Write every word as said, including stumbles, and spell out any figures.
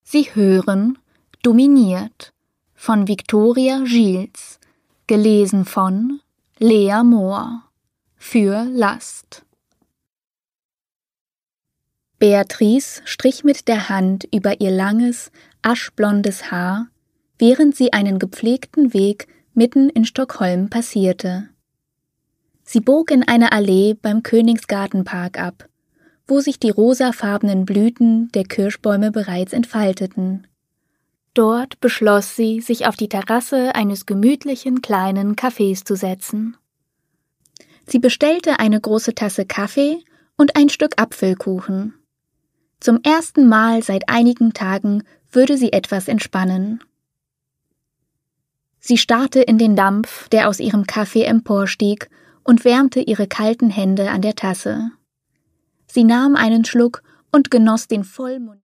Sie hören Dominiert von Viktoria Gilles, gelesen von Lea Mohr, für Last. Beatrice strich mit der Hand über ihr langes, aschblondes Haar, während sie einen gepflegten Weg mitten in Stockholm passierte. Sie bog in eine Allee beim Königsgartenpark ab, wo sich die rosafarbenen Blüten der Kirschbäume bereits entfalteten. Dort beschloss sie, sich auf die Terrasse eines gemütlichen kleinen Cafés zu setzen. Sie bestellte eine große Tasse Kaffee und ein Stück Apfelkuchen. Zum ersten Mal seit einigen Tagen würde sie etwas entspannen. Sie starrte in den Dampf, der aus ihrem Kaffee emporstieg, und wärmte ihre kalten Hände an der Tasse. Sie nahm einen Schluck und genoss den Vollmond.